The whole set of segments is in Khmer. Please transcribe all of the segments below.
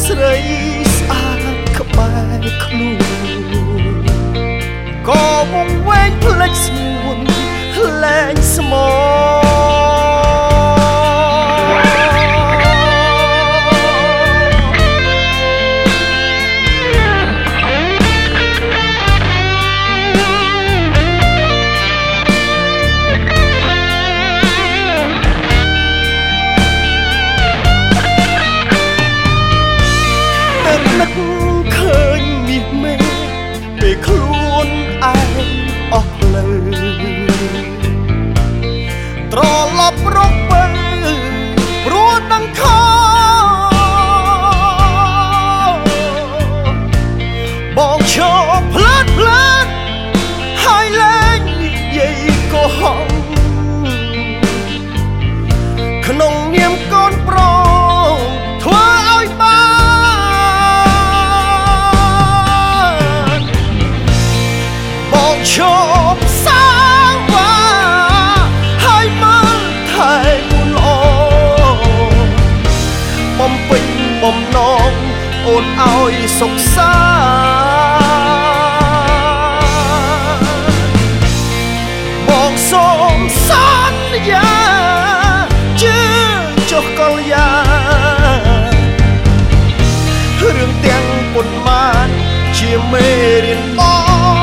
ស្រីស្អាតក្បែរខ្លួនក៏វង្វេងភ្លេចស្មួនលែងស្មោនឹកឃើញមាសមេពេលខ្លួនឯងអស់ផ្លូវត្រឡប់រកទៅព្រោះដឹងខបងឈប់ផ្លាត់ហើយលែងនិយាយកុហកក្នុងនាមកូនប្រុសធ្វើឲ្យបងឈប់សាវ៉ាហើយមើលថែខ្លួនល្អបំពេញបំណងអូនឲ្យសុខសាបងសូមសន្យាជឿចុះកលយារឿងទាំងប៉ុន្មានជាមេរៀនបង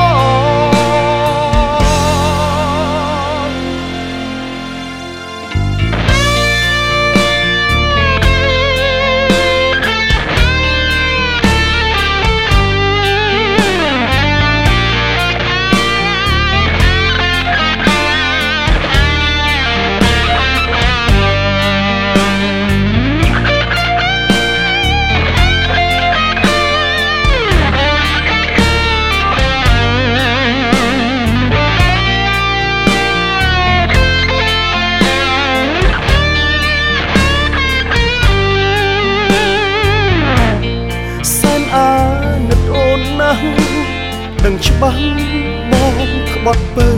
ដឹងច្បាស់បងក្បត់ពើ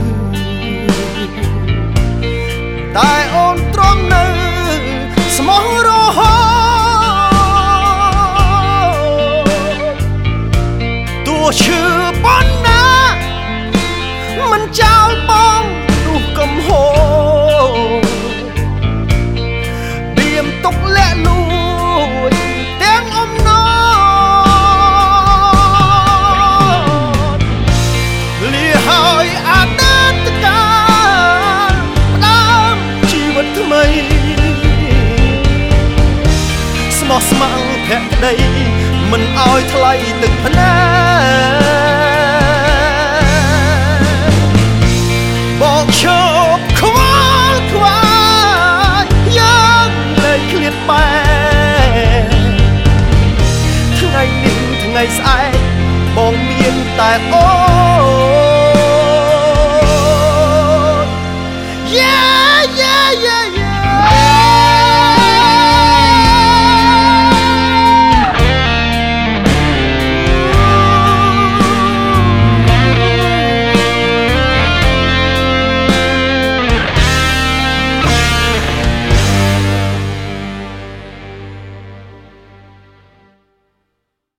តែអូនទ្រាំនៅស្មោះរហូតទោះឈឺប៉ុណ្ណាមិនចោលបងនោះកំហូរឌៀមទុកលាក់លួចទាំងអំណរហើយអតីតកាលផ្ដើមជីវិតថ្មីស្មោះស្ម័គ្រភក្តីមិនឲ្យថ្លៃទឹកភ្នែកបងឈប់ខ្វល់ខ្វាយយើងលែងឃ្លាតបែកថ្ងៃនេះថ្ងៃស្អែកបងមានតែអូន